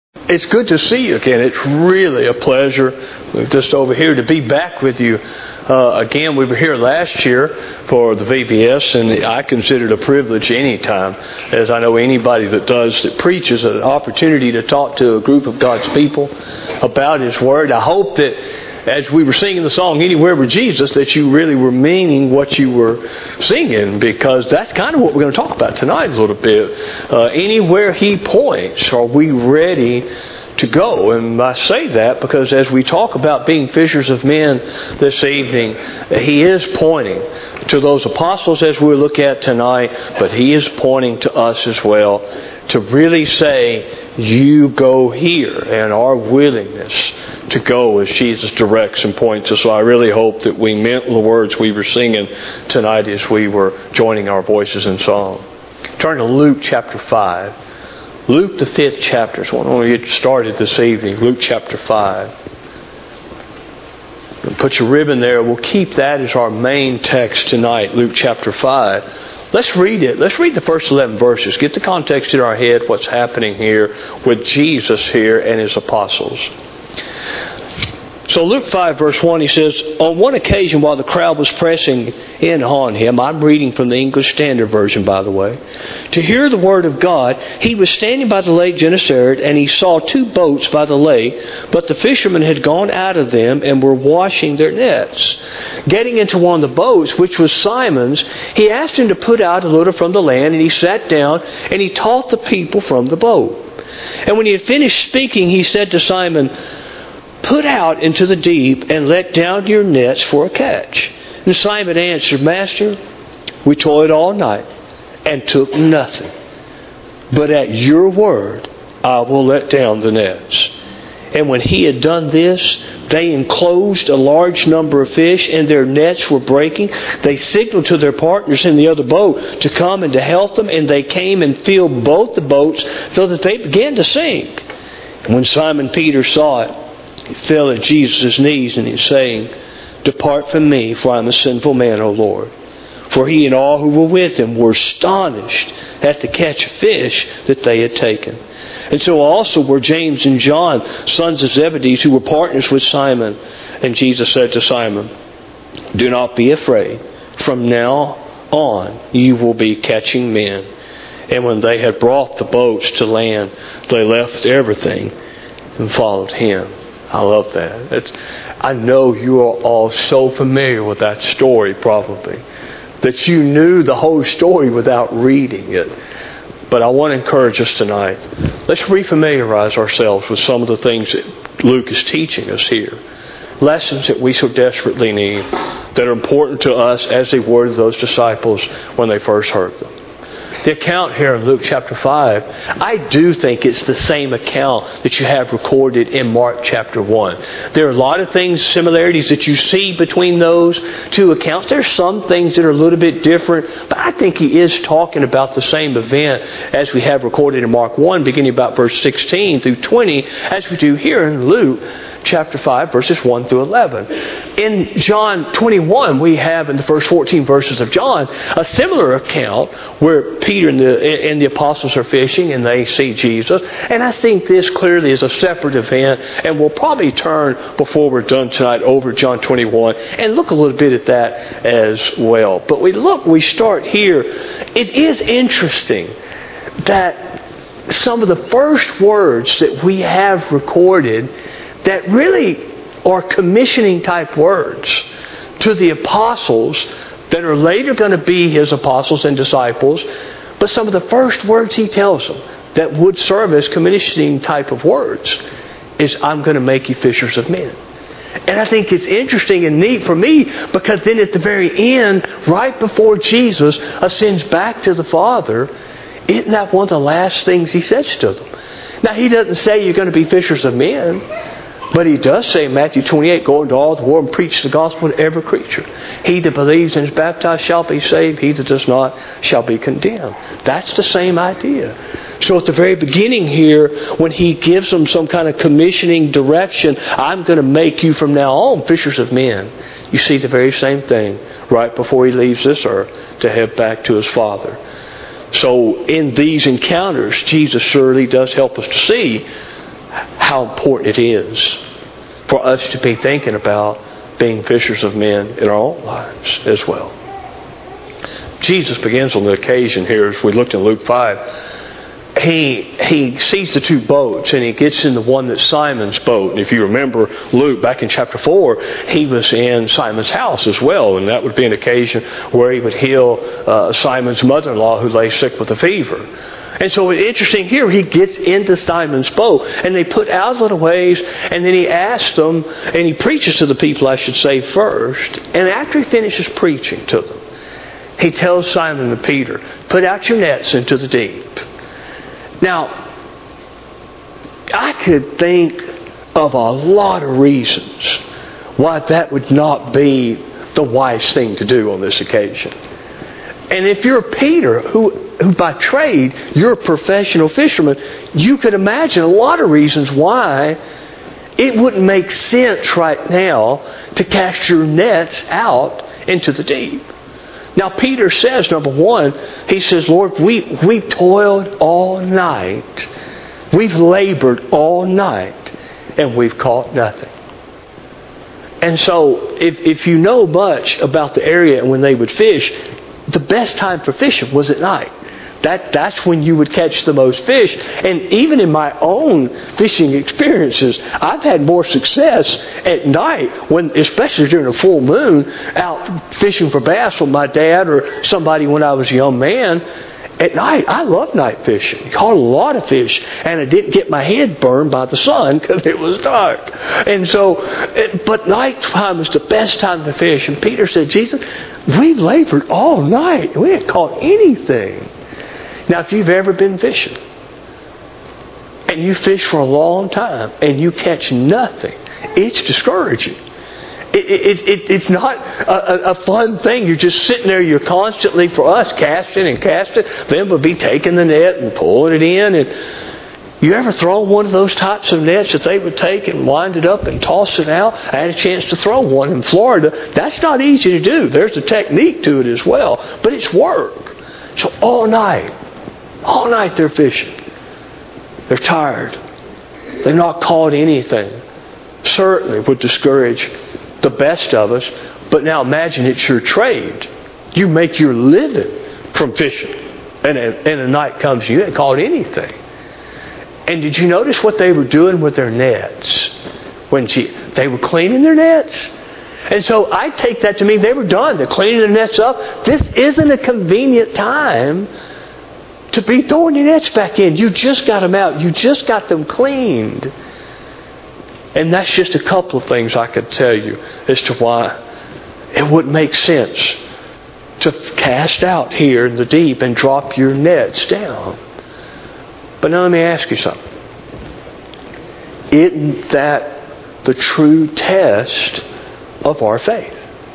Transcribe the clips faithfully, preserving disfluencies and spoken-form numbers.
It's good to see you again. It's really a pleasure just over here to be back with you. Uh, again, we were here last year for the V B S, and I consider it a privilege any time, as I know anybody that does, that preaches, an opportunity to talk to a group of God's people about His Word. I hope that as we were singing the song, Anywhere with Jesus, that you really were meaning what you were singing, because that's kind of what we're going to talk about tonight a little bit. Uh, anywhere He points, are we ready to go? And I say that because as we talk about being fishers of men this evening, He is pointing to those apostles as we'll look at tonight, but He is pointing to us as well to really say, you go here, and our willingness to go as Jesus directs and points us. So I really hope that we meant the words we were singing tonight as we were joining our voices in song. Turn to Luke chapter five. Luke the fifth chapter is when we get started this evening. Luke chapter five. Put your ribbon there. We'll keep that as our main text tonight, Luke chapter five. Let's read it. Let's read the first eleven verses. Get the context in our head, what's happening here with Jesus here and His apostles. So Luke five verse one, he says, on one occasion while the crowd was pressing in on Him, I'm reading from the English Standard Version, by the way, to hear the word of God, He was standing by the lake Gennesaret, and He saw two boats by the lake, but the fishermen had gone out of them and were washing their nets. Getting into one of the boats, which was Simon's, He asked him to put out a little from the land, and He sat down and He taught the people from the boat. And when He had finished speaking, He said to Simon, put out into the deep and let down your nets for a catch. And Simon answered, Master, we toiled all night and took nothing. But at your word, I will let down the nets. And when he had done this, they enclosed a large number of fish, and their nets were breaking. They signaled to their partners in the other boat to come and to help them, and they came and filled both the boats so that they began to sink. And when Simon Peter saw it, he fell at Jesus' knees and he's saying, depart from me, for I am a sinful man, O Lord. For he and all who were with him were astonished at the catch of fish that they had taken. And so also were James and John, sons of Zebedee, who were partners with Simon. And Jesus said to Simon, do not be afraid. From now on you will be catching men. And when they had brought the boats to land, they left everything and followed Him. I love that. It's, I know you are all so familiar with that story probably, that you knew the whole story without reading it. But I want to encourage us tonight. Let's refamiliarize ourselves with some of the things that Luke is teaching us here. Lessons that we so desperately need, that are important to us as they were to those disciples when they first heard them. The account here in Luke chapter five, I do think it's the same account that you have recorded in Mark chapter one. There are a lot of things, similarities that you see between those two accounts. There's some things that are a little bit different, but I think he is talking about the same event as we have recorded in Mark one, beginning about verse sixteen through twenty, as we do here in Luke chapter five, verses one through eleven. In John twenty-one, we have in the first fourteen verses of John a similar account where Peter and the, and the apostles are fishing and they see Jesus. And I think this clearly is a separate event, and we'll probably turn, before we're done tonight, over John twenty-one and look a little bit at that as well. But we look, we start here. It is interesting that some of the first words that we have recorded that really are commissioning type words to the apostles that are later going to be His apostles and disciples. But some of the first words He tells them that would serve as commissioning type of words is, I'm going to make you fishers of men. And I think it's interesting and neat for me, because then at the very end, right before Jesus ascends back to the Father, isn't that one of the last things He says to them? Now, He doesn't say you're going to be fishers of men. But He does say in Matthew twenty-eight, go into all the world and preach the gospel to every creature. He that believes and is baptized shall be saved. He that does not shall be condemned. That's the same idea. So at the very beginning here, when He gives them some kind of commissioning direction, I'm going to make you from now on fishers of men. You see the very same thing right before He leaves this earth to head back to His Father. So in these encounters, Jesus surely does help us to see how important it is for us to be thinking about being fishers of men in our own lives as well. Jesus begins on the occasion here, as we looked in Luke five. He he sees the two boats, and he gets in the one that's Simon's boat. And if you remember Luke, back in chapter four, he was in Simon's house as well. And that would be an occasion where he would heal uh, Simon's mother-in-law who lay sick with a fever. And so it's interesting here, he gets into Simon's boat, and they put out a little ways, and then he asks them, and he preaches to the people, I should say, first. And after he finishes preaching to them, he tells Simon and Peter, put out your nets into the deep. Now, I could think of a lot of reasons why that would not be the wise thing to do on this occasion. And if you're Peter, who, who by trade, you're a professional fisherman, you could imagine a lot of reasons why it wouldn't make sense right now to cast your nets out into the deep. Now, Peter says, number one, he says, Lord, we, we've toiled all night. We've labored all night, and we've caught nothing. And so, if, if you know much about the area and when they would fish, the best time for fishing was at night. That, that's when you would catch the most fish. And even in my own fishing experiences, I've had more success at night, when, especially during a full moon, out fishing for bass with my dad or somebody when I was a young man. At night, I love night fishing. I caught a lot of fish, and I didn't get my head burned by the sun because it was dark. And so, but nighttime was the best time to fish. And Peter said, Jesus, we've labored all night, and we haven't caught anything. Now, if you've ever been fishing, and you fish for a long time, and you catch nothing, it's discouraging. It, it, it, it's not a, a fun thing. You're just sitting there. You're constantly, for us, casting and casting. Then we'll be taking the net and pulling it in. And you ever throw one of those types of nets that they would take and wind it up and toss it out? I had a chance to throw one in Florida. That's not easy to do. There's a technique to it as well. But it's work. So all night, all night they're fishing. They're tired. They've not caught anything. Certainly would discourage the best of us. But now imagine it's your trade. You make your living from fishing. And a, and a night comes, you ain't caught anything. And did you notice what they were doing with their nets? When she, they were cleaning their nets. And so I take that to mean they were done. They're cleaning their nets up. This isn't a convenient time to be throwing your nets back in. You just got them out. You just got them cleaned. And that's just a couple of things I could tell you as to why it wouldn't make sense to cast out here in the deep and drop your nets down. But now let me ask you something. Isn't that the true test of our faith?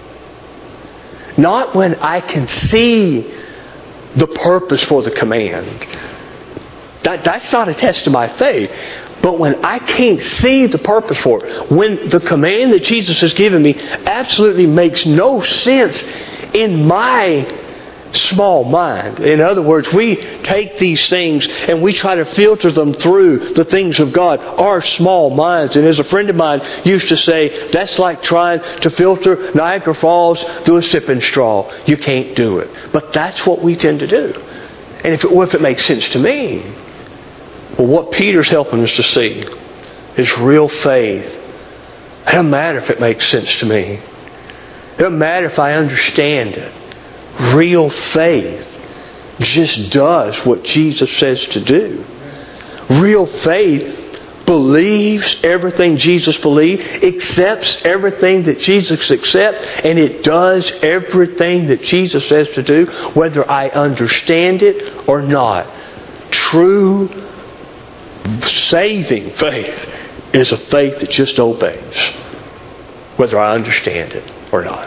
Not when I can see the purpose for the command. That, that's not a test of my faith. But when I can't see the purpose for it, when the command that Jesus has given me absolutely makes no sense in my small mind. In other words, we take these things and we try to filter them through the things of God, our small minds. And as a friend of mine used to say, that's like trying to filter Niagara Falls through a sipping straw. You can't do it. But that's what we tend to do. And if it, well, if it makes sense to me, well, what Peter's helping us to see is real faith. It doesn't matter if it makes sense to me. It doesn't matter if I understand it. Real faith just does what Jesus says to do. Real faith believes everything Jesus believed, accepts everything that Jesus accepts, and it does everything that Jesus says to do, whether I understand it or not. True saving faith is a faith that just obeys, whether I understand it or not.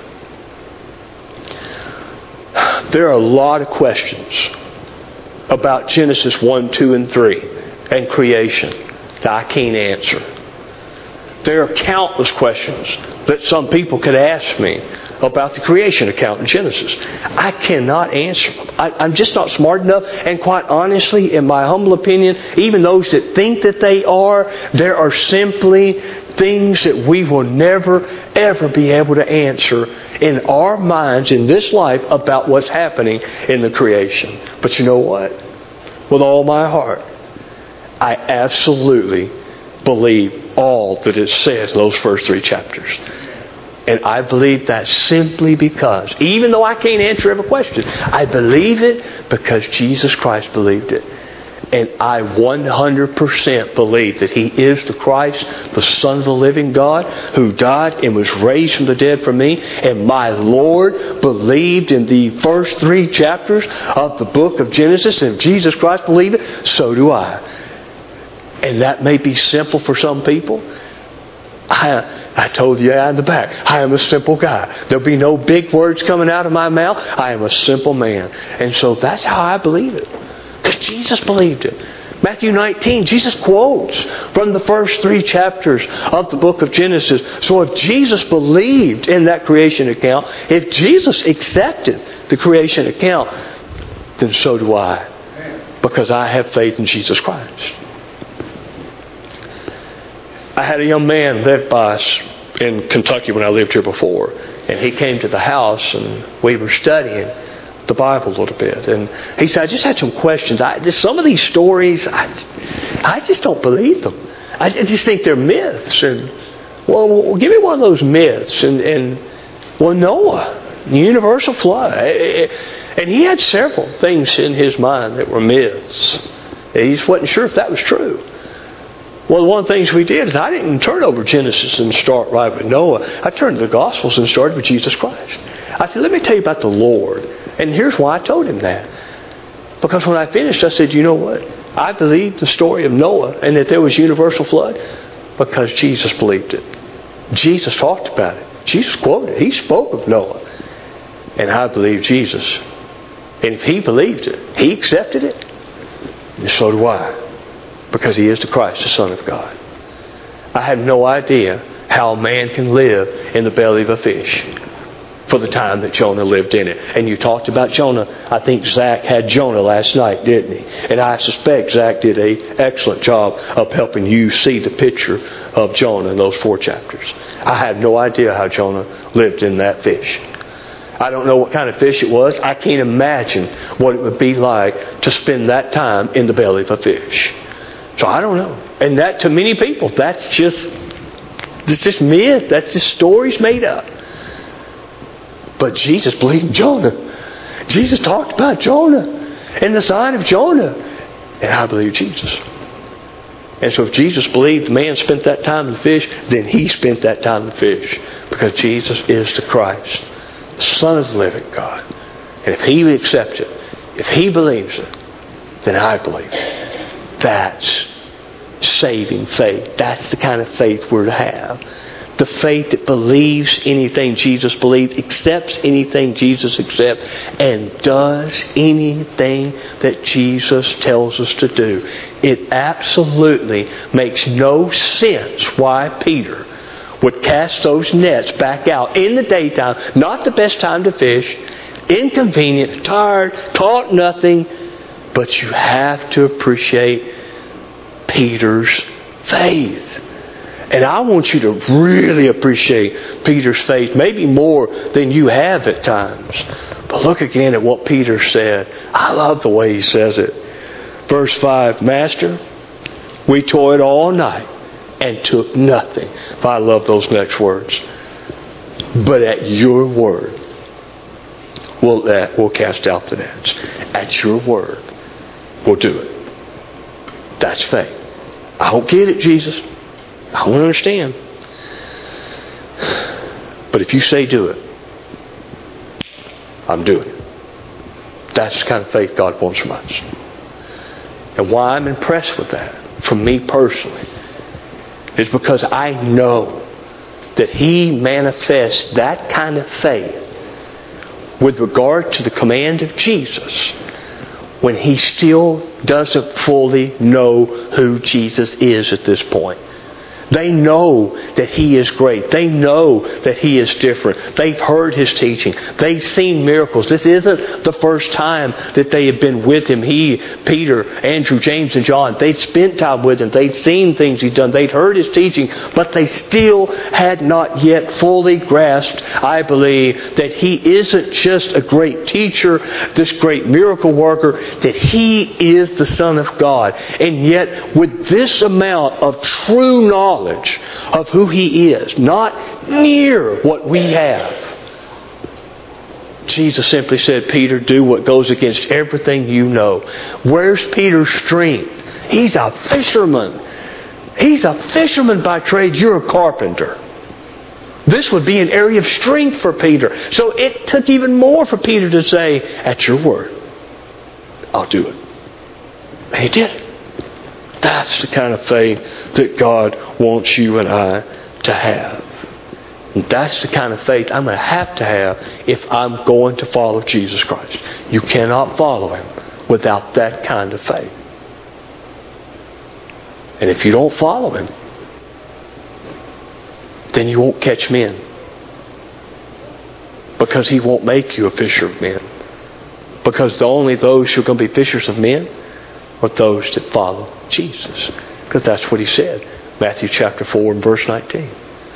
There are a lot of questions about Genesis one, two, and three and creation that I can't answer. There are countless questions that some people could ask me about the creation account in Genesis. I cannot answer them. I, I'm just not smart enough. And quite honestly, in my humble opinion, even those that think that they are, there are simply things that we will never, ever be able to answer in our minds in this life about what's happening in the creation. But you know what? With all my heart, I absolutely believe all that it says in those first three chapters. And I believe that simply because, even though I can't answer every question, I believe it because Jesus Christ believed it. And I one hundred percent believe that He is the Christ, the Son of the living God, who died and was raised from the dead for me. And my Lord believed in the first three chapters of the book of Genesis. And if Jesus Christ believed it, so do I. And that may be simple for some people. I, I told you in the back, I am a simple guy. There'll be no big words coming out of my mouth. I am a simple man. And so that's how I believe it. Because Jesus believed it. Matthew nineteen, Jesus quotes from the first three chapters of the book of Genesis. So if Jesus believed in that creation account, if Jesus accepted the creation account, then so do I. Because I have faith in Jesus Christ. I had a young man live by us in Kentucky when I lived here before. And he came to the house and we were studying the Bible a little bit. And he said, I just had some questions. I, just some of these stories, I, I just don't believe them. I just think they're myths. And well, well give me one of those myths. And, and well, Noah, the universal flood. And he had several things in his mind that were myths. He just wasn't sure if that was true. Well, one of the things we did is I didn't turn over Genesis and start right with Noah. I turned to the Gospels and started with Jesus Christ. I said, let me tell you about the Lord. And here's why I told him that. Because when I finished, I said, you know what? I believe the story of Noah and that there was universal flood because Jesus believed it. Jesus talked about it. Jesus quoted it. He spoke of Noah. And I believe Jesus. And if He believed it, He accepted it, and so do I. Because He is the Christ, the Son of God. I had no idea how a man can live in the belly of a fish for the time that Jonah lived in it. And you talked about Jonah. I think Zach had Jonah last night, didn't he? And I suspect Zach did an excellent job of helping you see the picture of Jonah in those four chapters. I had no idea how Jonah lived in that fish. I don't know what kind of fish it was. I can't imagine what it would be like to spend that time in the belly of a fish. So I don't know. And that, to many people, that's just, it's just myth. That's just stories made up. But Jesus believed in Jonah. Jesus talked about Jonah and the sign of Jonah. And I believe Jesus. And so if Jesus believed the man spent that time in the fish, then He spent that time in the fish. Because Jesus is the Christ, the Son of the living God. And if He accepts it, if He believes it, then I believe it. That's saving faith. That's the kind of faith we're to have. The faith that believes anything Jesus believed, accepts anything Jesus accepts, and does anything that Jesus tells us to do. It absolutely makes no sense why Peter would cast those nets back out in the daytime, not the best time to fish, inconvenient, tired, caught nothing. But you have to appreciate Peter's faith. And I want you to really appreciate Peter's faith, maybe more than you have at times. But look again at what Peter said. I love the way he says it. Verse five, Master, we toiled all night and took nothing. But I love those next words. But at your word, we'll, we'll cast out the nets. At your word, we'll do it. That's faith. I don't get it, Jesus. I don't understand. But if you say do it, I'm doing it. That's the kind of faith God wants from us. And why I'm impressed with that, from me personally, is because I know that He manifests that kind of faith with regard to the command of Jesus when He still doesn't fully know who Jesus is at this point. They know that He is great. They know that He is different. They've heard His teaching. They've seen miracles. This isn't the first time that they have been with Him. He, Peter, Andrew, James, and John, they'd spent time with Him. They'd seen things He'd done. They'd heard His teaching. But they still had not yet fully grasped, I believe, that He isn't just a great teacher, this great miracle worker, that He is the Son of God. And yet, with this amount of true knowledge of who He is, not near what we have, Jesus simply said, Peter, do what goes against everything you know. Where's Peter's strength? He's a fisherman. He's a fisherman by trade. You're a carpenter. This would be an area of strength for Peter. So it took even more for Peter to say, at your word, I'll do it. And he did it. That's the kind of faith that God wants you and I to have. And that's the kind of faith I'm going to have to have if I'm going to follow Jesus Christ. You cannot follow Him without that kind of faith. And if you don't follow Him, then you won't catch men. Because He won't make you a fisher of men. Because the only those who are going to be fishers of men are those that follow Jesus. Because that's what He said. Matthew chapter four and verse nineteen.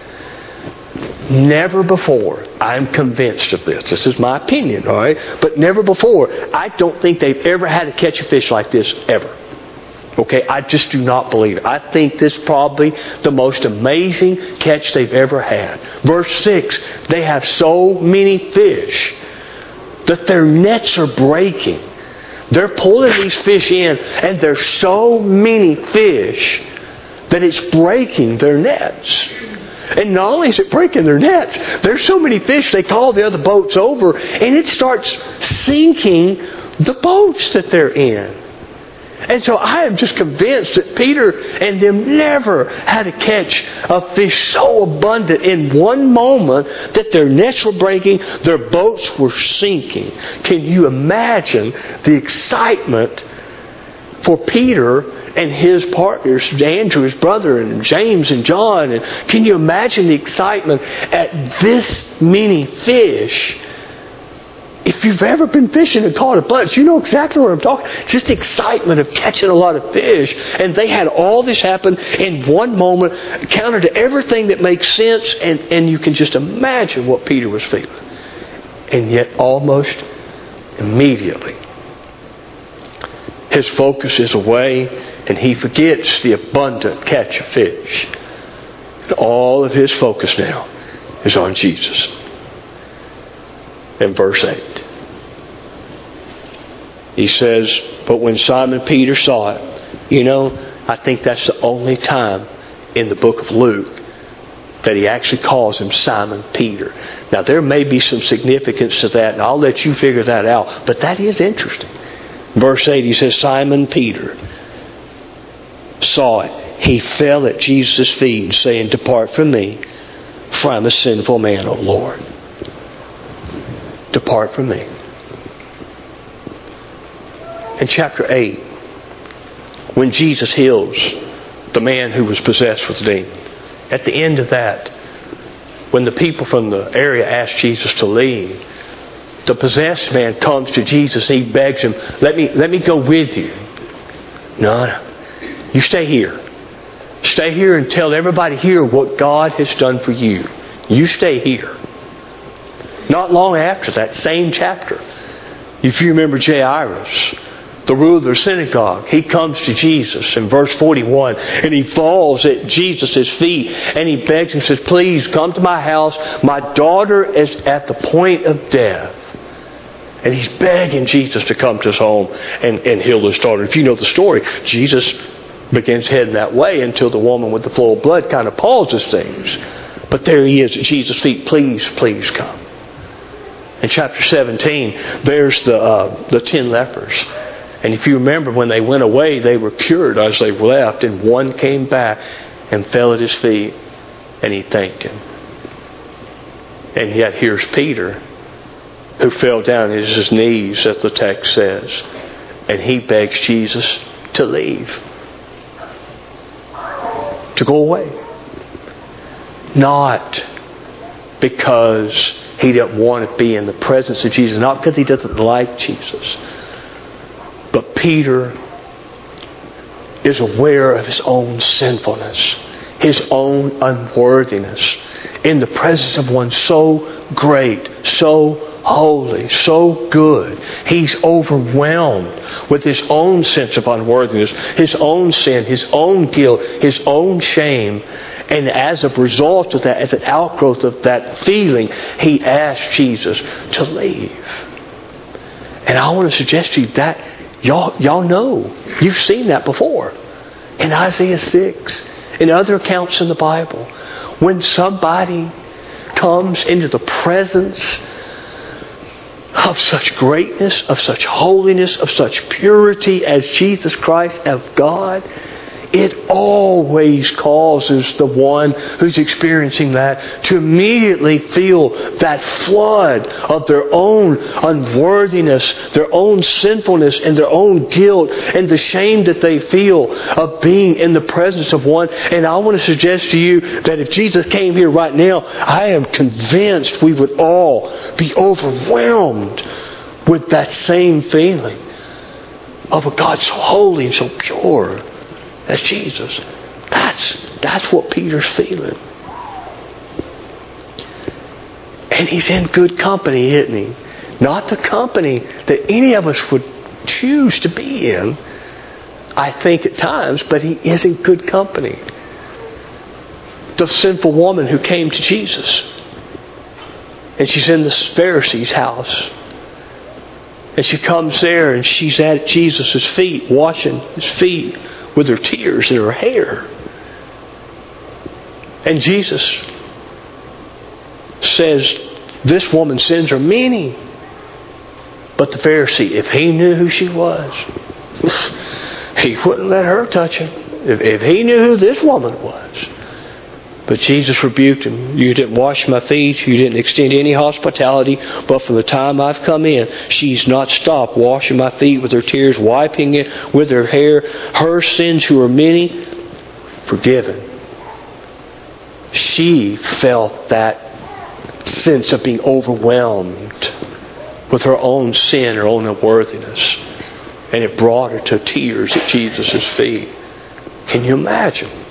Never before, I'm convinced of this. This is my opinion, all right? But never before, I don't think they've ever had to catch a fish like this, ever. Okay, I just do not believe it. I think this is probably the most amazing catch they've ever had. Verse six, they have so many fish that their nets are breaking. They're pulling these fish in, and there's so many fish that it's breaking their nets. And not only is it breaking their nets, there's so many fish they call the other boats over, and it starts sinking the boats that they're in. And so I am just convinced that Peter and them never had to catch a fish so abundant in one moment that their nets were breaking, their boats were sinking. Can you imagine the excitement for Peter and his partners, Andrew, his brother, and James and John? And can you imagine the excitement at this many fish? If you've ever been fishing and caught a bunch, you know exactly what I'm talking. Just the excitement of catching a lot of fish. And they had all this happen in one moment, counter to everything that makes sense. And, and you can just imagine what Peter was feeling. And yet almost immediately, his focus is away and he forgets the abundant catch of fish. And all of his focus now is on Jesus. In verse eight, he says, but when Simon Peter saw it, you know, I think that's the only time in the book of Luke that he actually calls him Simon Peter. Now, there may be some significance to that, and I'll let you figure that out, but that is interesting. Verse eight, he says, Simon Peter saw it. He fell at Jesus' feet, saying, depart from me, for I'm a sinful man, O Lord. Depart from me. In chapter eight, when Jesus heals the man who was possessed with a demon, at the end of that, when the people from the area asked Jesus to leave, the possessed man comes to Jesus and he begs him, let me, let me go with you. No, no. You stay here. Stay here and tell everybody here what God has done for you. You stay here. Not long after that same chapter, if you remember Jairus, the ruler of the synagogue, he comes to Jesus in verse forty-one and he falls at Jesus' feet and he begs and says, please come to my house. My daughter is at the point of death. And he's begging Jesus to come to his home and, and heal his daughter. If you know the story, Jesus begins heading that way until the woman with the flow of blood kind of pauses things. But there he is at Jesus' feet. Please, please come. In chapter seventeen, there's the uh, the ten lepers. And if you remember, when they went away, they were cured as they left. And one came back and fell at his feet, and he thanked him. And yet here's Peter, who fell down at his knees, as the text says. And he begs Jesus to leave. To go away. Not because he didn't want to be in the presence of Jesus. Not because he doesn't like Jesus. But Peter is aware of his own sinfulness, his own unworthiness, in the presence of one so great, so holy, so good. He's overwhelmed with his own sense of unworthiness, his own sin, his own guilt, his own shame. And as a result of that, as an outgrowth of that feeling, he asked Jesus to leave. And I want to suggest to you that y'all, y'all know. You've seen that before. In Isaiah six, in other accounts in the Bible, when somebody comes into the presence of such greatness, of such holiness, of such purity as Jesus Christ of God, it always causes the one who's experiencing that to immediately feel that flood of their own unworthiness, their own sinfulness, and their own guilt, and the shame that they feel of being in the presence of one. And I want to suggest to you that if Jesus came here right now, I am convinced we would all be overwhelmed with that same feeling of a God so holy and so pure. That's Jesus. That's, that's what Peter's feeling. And he's in good company, isn't he? Not the company that any of us would choose to be in, I think at times, but he is in good company. The sinful woman who came to Jesus. And she's in the Pharisee's house. And she comes there and she's at Jesus' feet, washing his feet with her tears in her hair. And Jesus says, this woman's sins are many. But the Pharisee, if he knew who she was, he wouldn't let her touch him. If, if he knew who this woman was. But Jesus rebuked him. You didn't wash my feet. You didn't extend any hospitality. But from the time I've come in, she's not stopped washing my feet with her tears, wiping it with her hair. Her sins, who are many, forgiven. She felt that sense of being overwhelmed with her own sin, her own unworthiness. And it brought her to tears at Jesus' feet. Can you imagine?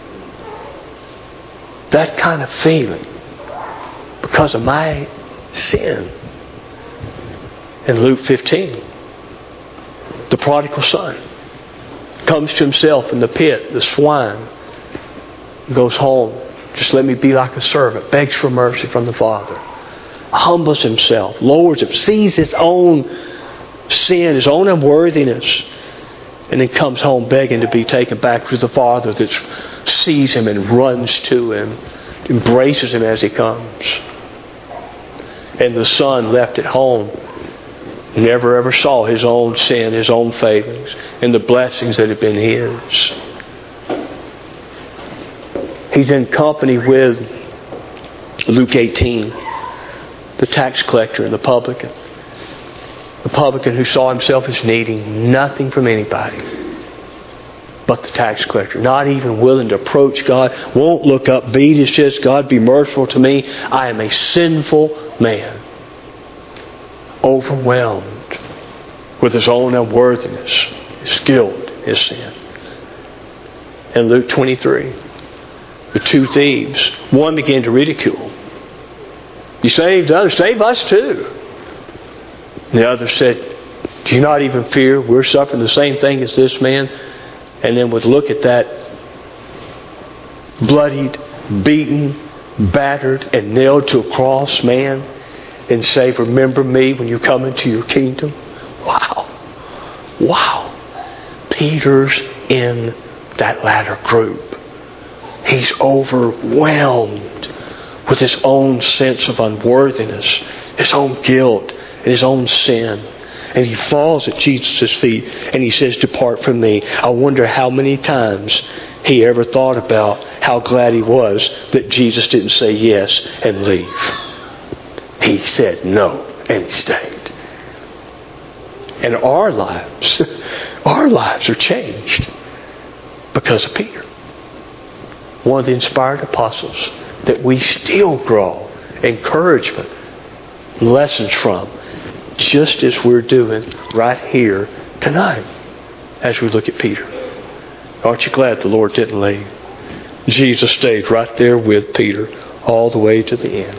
That kind of feeling because of my sin. In Luke fifteen, the prodigal son comes to himself in the pit, the swine, goes home. Just let me be like a servant. Begs for mercy from the Father. Humbles himself, lowers him, sees his own sin, his own unworthiness, and then comes home begging to be taken back to the Father that sees him and runs to him, embraces him as he comes. And the son left at home never ever saw his own sin, his own failings, and the blessings that had been his. He's in company with Luke eighteen, the tax collector and the publican. The publican who saw himself as needing nothing from anybody but the tax collector. Not even willing to approach God. Won't look up beat. It's just, God, be merciful to me. I am a sinful man. Overwhelmed with his own unworthiness, his guilt, his sin. In Luke twenty-three, the two thieves, one began to ridicule. You saved others, save us too. And the other said, do you not even fear we're suffering the same thing as this man? And then would look at that bloodied, beaten, battered, and nailed to a cross man and say, remember me when you come into your kingdom. Wow. Wow. Peter's in that latter group. He's overwhelmed with his own sense of unworthiness, his own guilt, and his own sin. And he falls at Jesus' feet and he says, depart from me. I wonder how many times he ever thought about how glad he was that Jesus didn't say yes and leave. He said no and he stayed. And our lives, our lives are changed because of Peter. One of the inspired apostles, that we still grow encouragement, lessons from, just as we're doing right here tonight as we look at Peter. Aren't you glad the Lord didn't leave? Jesus stayed right there with Peter all the way to the end.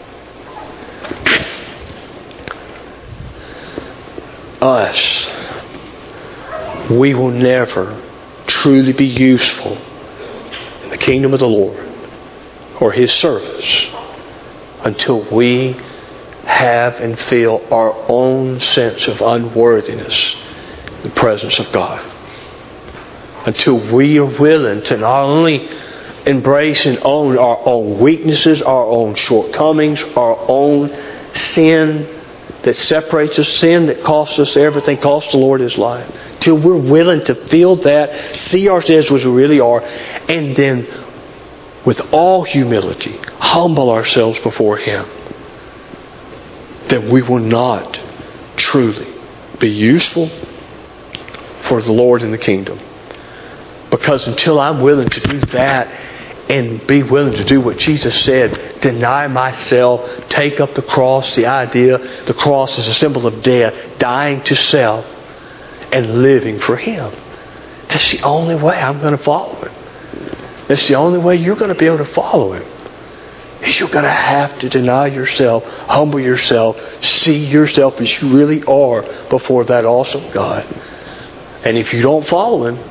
Us, we will never truly be useful in the kingdom of the Lord or His service until we have and feel our own sense of unworthiness in the presence of God. Until we are willing to not only embrace and own our own weaknesses, our own shortcomings, our own sin that separates us, sin that costs us everything, costs the Lord His life. Till we're willing to feel that, see ourselves as we really are, and then with all humility, humble ourselves before Him, then we will not truly be useful for the Lord in the kingdom. Because until I'm willing to do that and be willing to do what Jesus said, deny myself, take up the cross, the idea, the cross is a symbol of death, dying to self and living for Him. That's the only way I'm going to follow Him. That's the only way you're going to be able to follow Him. Is you're going to have to deny yourself, humble yourself, see yourself as you really are before that awesome God. And if you don't follow Him,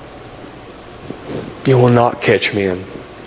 you will not catch men.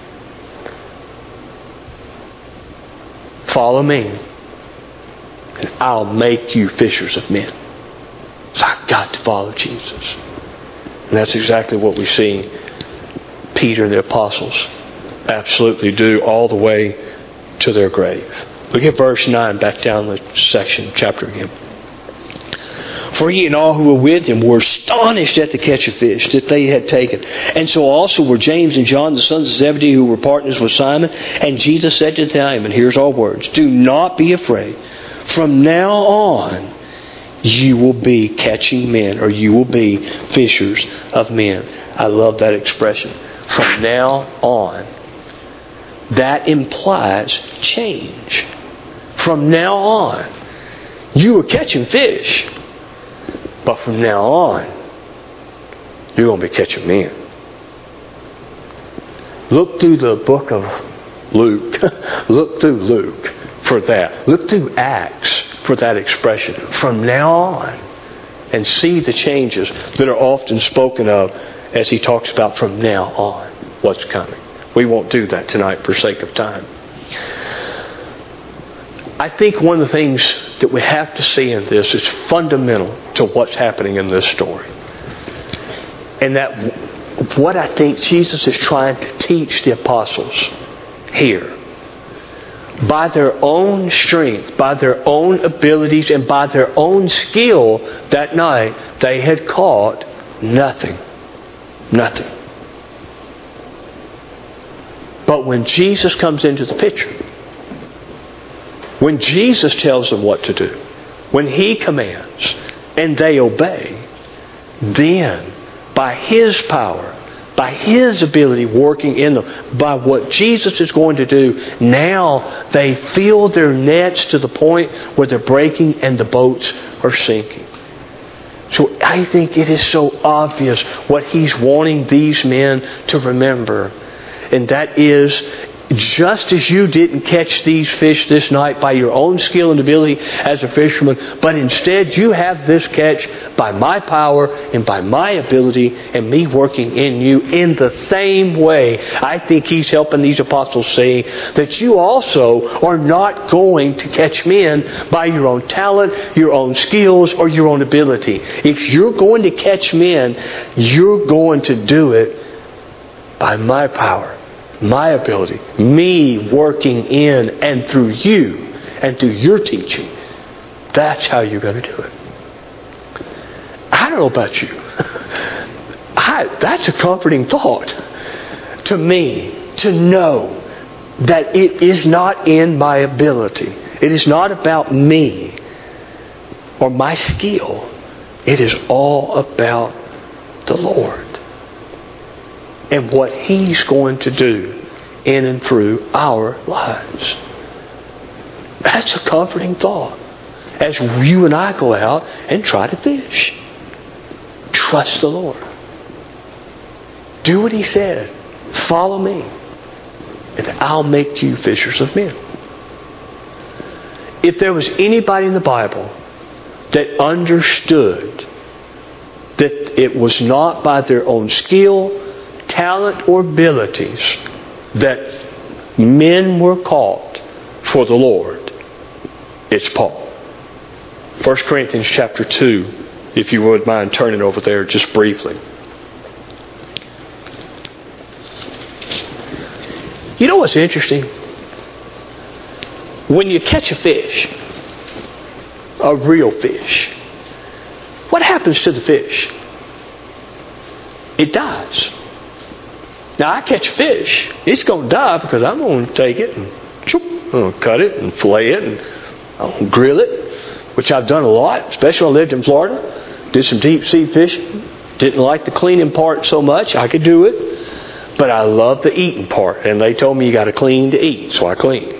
Follow me, and I'll make you fishers of men. So I've got to follow Jesus. And that's exactly what we see Peter and the apostles absolutely do all the way to their grave. Look at verse nine, back down the section, chapter again. For he and all who were with him were astonished at the catch of fish that they had taken. And so also were James and John, the sons of Zebedee, who were partners with Simon. And Jesus said to them, and here's our words, do not be afraid. From now on, you will be catching men, or you will be fishers of men. I love that expression. From now on. That implies change. From now on, you were catching fish. But from now on, you're going to be catching men. Look through the book of Luke. Look through Luke for that. Look through Acts for that expression. From now on. And see the changes that are often spoken of as he talks about from now on what's coming. We won't do that tonight for sake of time. I think one of the things that we have to see in this is fundamental to what's happening in this story. And that what I think Jesus is trying to teach the apostles here, by their own strength, by their own abilities, and by their own skill that night, they had caught nothing. Nothing. But when Jesus comes into the picture, when Jesus tells them what to do, when He commands and they obey, then by His power, by His ability working in them, by what Jesus is going to do, now they fill their nets to the point where they're breaking and the boats are sinking. So I think it is so obvious what He's wanting these men to remember. And that is, just as you didn't catch these fish this night by your own skill and ability as a fisherman, but instead you have this catch by my power and by my ability and me working in you, in the same way, I think He's helping these apostles see that you also are not going to catch men by your own talent, your own skills, or your own ability. If you're going to catch men, you're going to do it by my power, my ability, me working in and through you and through your teaching. That's how you're going to do it. I don't know about you. I, that's a comforting thought to me, to know that it is not in my ability. It is not about me or my skill. It is all about the Lord and what He's going to do in and through our lives. That's a comforting thought. As you and I go out and try to fish, trust the Lord. Do what He said. Follow me, and I'll make you fishers of men. If there was anybody in the Bible that understood that it was not by their own skill, talent, or abilities that men were called for the Lord, it's Paul. First Corinthians chapter two, if you would mind turning over there just briefly. You know what's interesting? When you catch a fish, a real fish, what happens to the fish? It dies. Now I catch a fish, it's going to die because I'm going to take it and choop, I'm going to cut it and fillet it and I'm going to grill it, which I've done a lot, especially when I lived in Florida. Did some deep sea fishing. Didn't like the cleaning part so much. I could do it. But I love the eating part. And they told me you got to clean to eat, so I clean.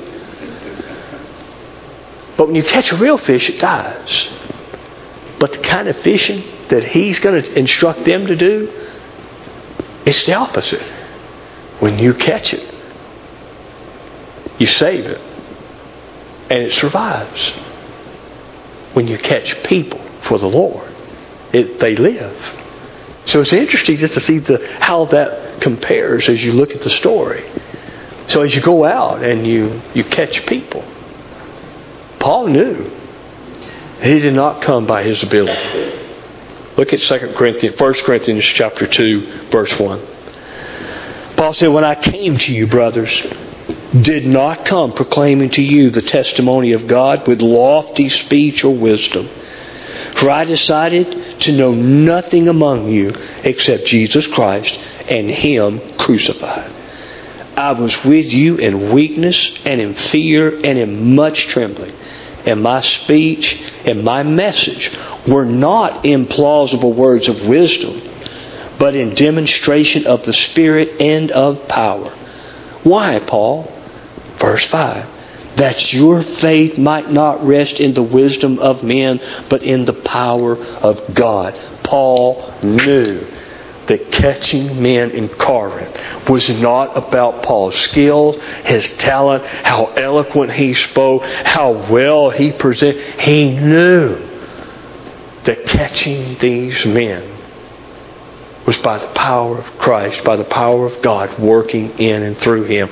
But when you catch a real fish, it dies. But the kind of fishing that He's going to instruct them to do, it's the opposite. When you catch it, you save it, and it survives. When you catch people for the Lord, it, they live. So it's interesting just to see the how that compares as you look at the story. So as you go out and you, you catch people, Paul knew he did not come by his ability. Look at Second Corinthians, First Corinthians chapter two, verse one. Paul said, when I came to you, brothers, did not come proclaiming to you the testimony of God with lofty speech or wisdom. For I decided to know nothing among you except Jesus Christ and Him crucified. I was with you in weakness and in fear and in much trembling. And my speech and my message were not implausible words of wisdom, but in demonstration of the Spirit and of power. Why, Paul? Verse five. That your faith might not rest in the wisdom of men, but in the power of God. Paul knew that catching men in Corinth was not about Paul's skill, his talent, how eloquent he spoke, how well he presented. He knew that catching these men was by the power of Christ, by the power of God working in and through him.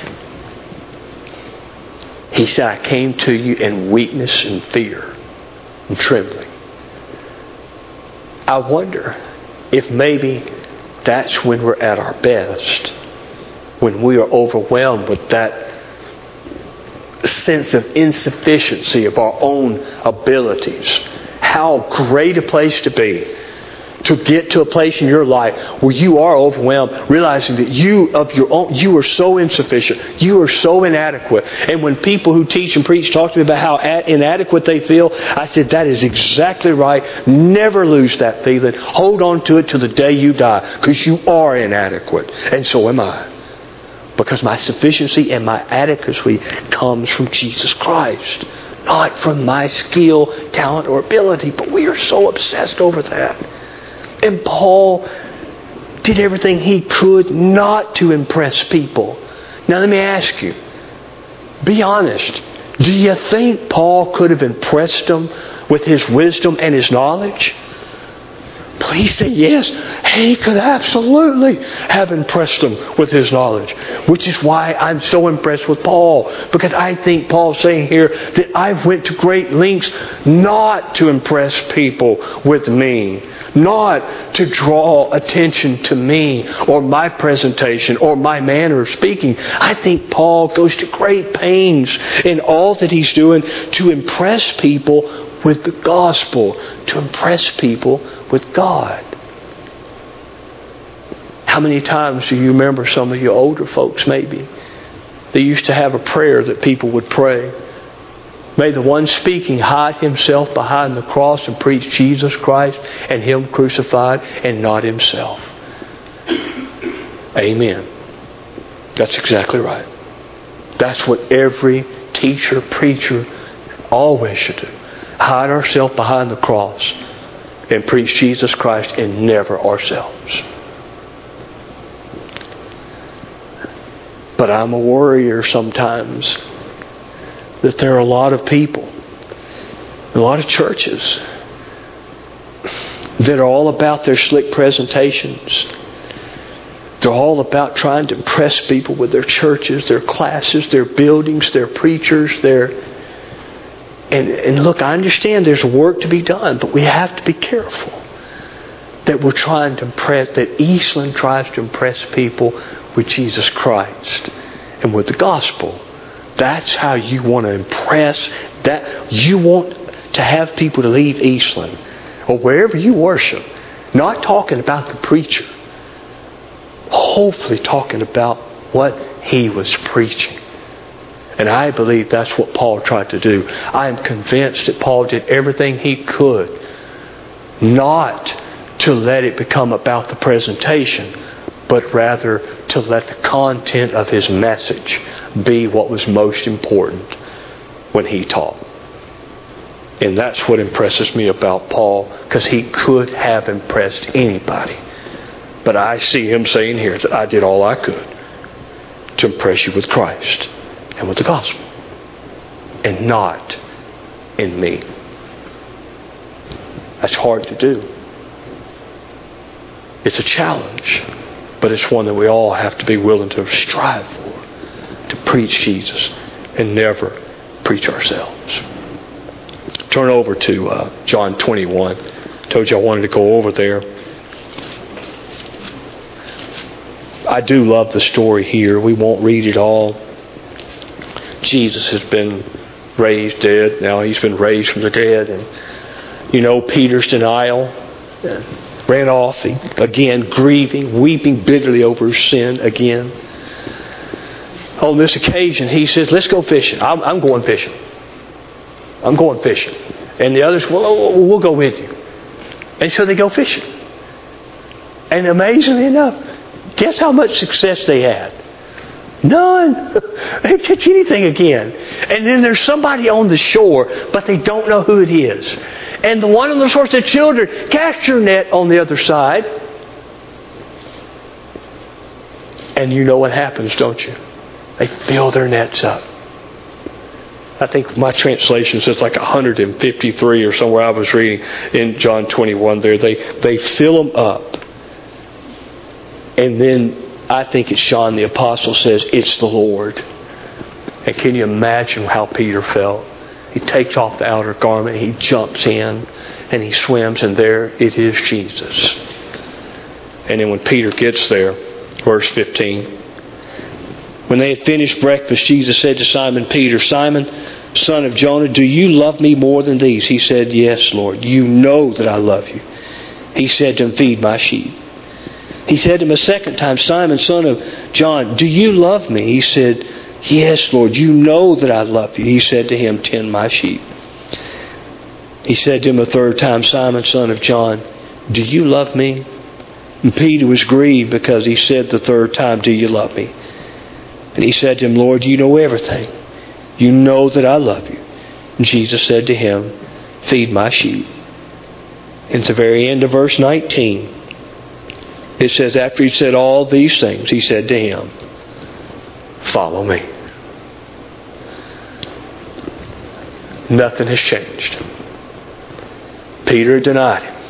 He said, I came to you in weakness and fear and trembling. I wonder if maybe that's when we're at our best, when we are overwhelmed with that sense of insufficiency of our own abilities. How great a place to be to get to a place in your life where you are overwhelmed, realizing that you of your own, you are so insufficient, you are so inadequate. And when people who teach and preach talk to me about how inadequate they feel, I said, that is exactly right. Never lose that feeling. Hold on to it till the day you die, because you are inadequate, and so am I. Because my sufficiency and my adequacy comes from Jesus Christ, not from my skill, talent, or ability. But we are so obsessed over that. And Paul did everything he could not to impress people. Now let me ask you, be honest. Do you think Paul could have impressed them with his wisdom and his knowledge? Please say yes. He could absolutely have impressed them with his knowledge. Which is why I'm so impressed with Paul. Because I think Paul's saying here that I went to great lengths not to impress people with me. Not to draw attention to me or my presentation or my manner of speaking. I think Paul goes to great pains in all that he's doing to impress people with the gospel, to impress people with God. How many times do you remember, some of you older folks maybe, they used to have a prayer that people would pray? May the one speaking hide himself behind the cross and preach Jesus Christ and Him crucified and not himself. Amen. That's exactly right. That's what every teacher, preacher always should do. Hide ourselves behind the cross and preach Jesus Christ and never ourselves. But I'm a worrier sometimes that there are a lot of people, a lot of churches that are all about their slick presentations. They're all about trying to impress people with their churches, their classes, their buildings, their preachers, their... And, and look, I understand there's work to be done, but we have to be careful that we're trying to impress, that Eastland tries to impress people with Jesus Christ and with the gospel. That's how you want to impress. That you want to have people to leave Eastland or wherever you worship, not talking about the preacher, hopefully talking about what he was preaching. And I believe that's what Paul tried to do. I am convinced that Paul did everything he could not to let it become about the presentation, but rather to let the content of his message be what was most important when he taught. And that's what impresses me about Paul, because he could have impressed anybody. But I see him saying here that I did all I could to impress you with Christ and with the gospel, and not in me. That's hard to do. It's a challenge, but it's one that we all have to be willing to strive for, to preach Jesus and never preach ourselves. Turn over to uh, John twenty-one. Told you I wanted to go over there. I do love the story here. We won't read it all. Jesus has been raised dead. Now he's been raised from the dead. And you know, Peter's denial. Uh, ran off, he, again grieving, weeping bitterly over his sin again. On this occasion, he says, let's go fishing. I'm, I'm going fishing. I'm going fishing. And the others, well, we'll go with you. And so they go fishing. And amazingly enough, guess how much success they had? None. They didn't catch anything again. And then there's somebody on the shore, but they don't know who it is. And the one on the shore said, children, cast your net on the other side. And you know what happens, don't you? They fill their nets up. I think my translation says like one hundred fifty-three or somewhere I was reading in John twenty-one there. They, they fill them up. And then I think it's John the Apostle says, it's the Lord. And can you imagine how Peter felt? He takes off the outer garment, he jumps in, and he swims, and there it is Jesus. And then when Peter gets there, verse fifteen, when they had finished breakfast, Jesus said to Simon Peter, Simon, son of Jonah, do you love me more than these? He said, yes, Lord, you know that I love you. He said to him, feed my sheep. He said to him a second time, Simon, son of John, do you love me? He said, yes, Lord, you know that I love you. He said to him, tend my sheep. He said to him a third time, Simon, son of John, do you love me? And Peter was grieved because he said the third time, do you love me? And he said to him, Lord, you know everything. You know that I love you. And Jesus said to him, feed my sheep. And at the very end of verse nineteen, it says, after he said all these things, he said to him, follow me. Nothing has changed. Peter denied him.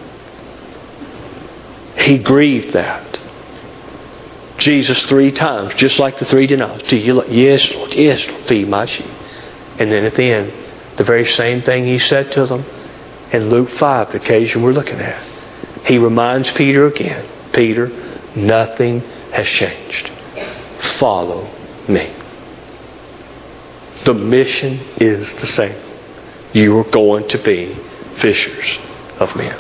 He grieved that. Jesus three times, just like the three denials. Do you love? Yes, Lord. Yes, Lord. Feed my sheep. And then at the end, the very same thing he said to them in Luke five, the occasion we're looking at. He reminds Peter again, Peter, nothing has changed. Follow me. The mission is the same. You are going to be fishers of men.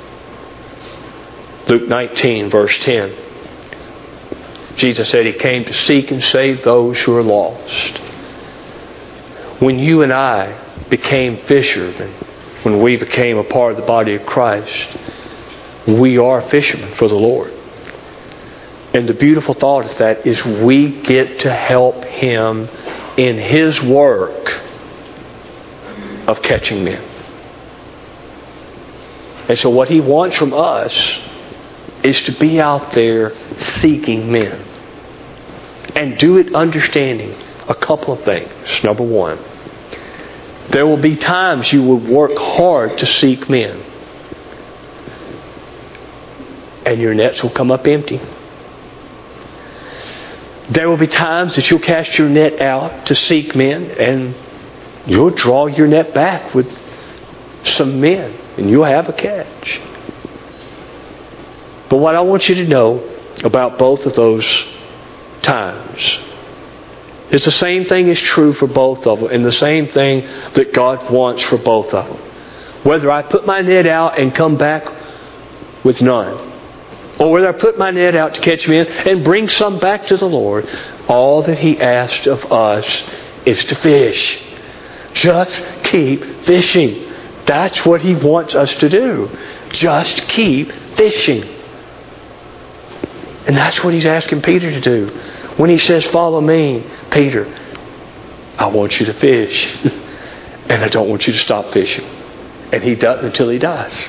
Luke nineteen, verse ten. Jesus said he came to seek and save those who are lost. When you and I became fishermen, when we became a part of the body of Christ, we are fishermen for the Lord. And the beautiful thought of that is we get to help Him in His work of catching men. And so what He wants from us is to be out there seeking men. And do it understanding a couple of things. Number one, there will be times you will work hard to seek men. And your nets will come up empty. There will be times that you'll cast your net out to seek men, and you'll draw your net back with some men, and you'll have a catch. But what I want you to know about both of those times is the same thing is true for both of them, and the same thing that God wants for both of them. Whether I put my net out and come back with none, or whether I put my net out to catch men and bring some back to the Lord, all that He asked of us is to fish. Just keep fishing. That's what He wants us to do. Just keep fishing. And that's what He's asking Peter to do. When He says, follow me, Peter, I want you to fish. And I don't want you to stop fishing. And He doesn't until He dies.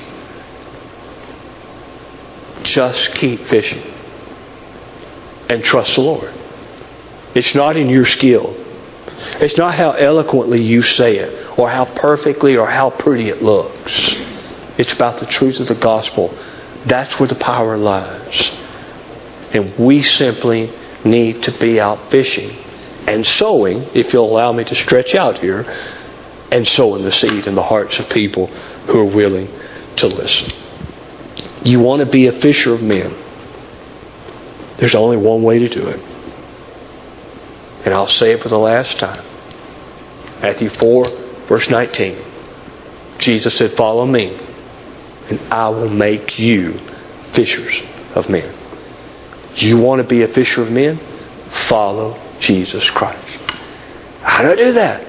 Just keep fishing. And trust the Lord. It's not in your skill. It's not how eloquently you say it, or how perfectly or how pretty it looks. It's about the truth of the gospel. That's where the power lies. And we simply need to be out fishing and sowing, if you'll allow me to stretch out here, and sowing the seed in the hearts of people who are willing to listen. You want to be a fisher of men. There's only one way to do it. And I'll say it for the last time. Matthew four, verse nineteen. Jesus said, follow me, and I will make you fishers of men. You want to be a fisher of men? Follow Jesus Christ. How do I do that?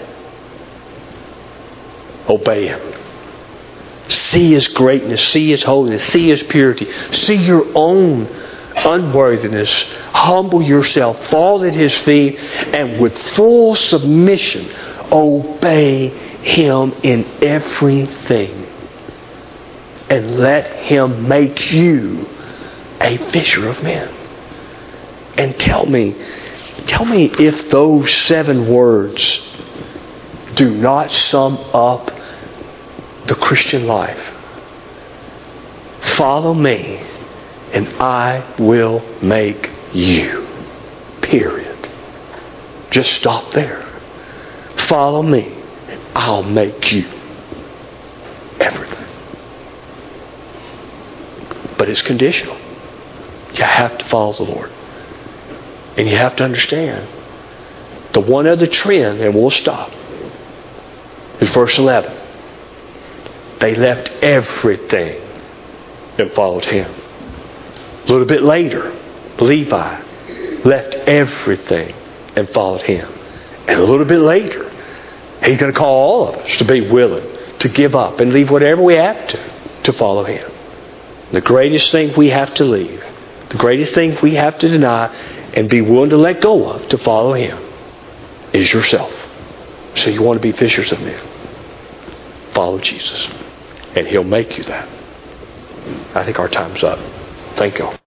Obey Him. See His greatness. See His holiness. See His purity. See your own unworthiness. Humble yourself. Fall at His feet. And with full submission, obey Him in everything. And let Him make you a fisher of men. And tell me, tell me if those seven words do not sum up the Christian life. Follow me, and I will make you. Period. Just stop there. Follow me, and I'll make you. Everything. But it's conditional. You have to follow the Lord. And you have to understand the one other trend, and we'll stop, is verse eleven. They left everything and followed Him. A little bit later, Levi left everything and followed Him. And a little bit later, He's going to call all of us to be willing to give up and leave whatever we have to to follow Him. The greatest thing we have to leave, the greatest thing we have to deny and be willing to let go of to follow Him is yourself. So you want to be fishers of men. Follow Jesus. And He'll make you that. I think our time's up. Thank you.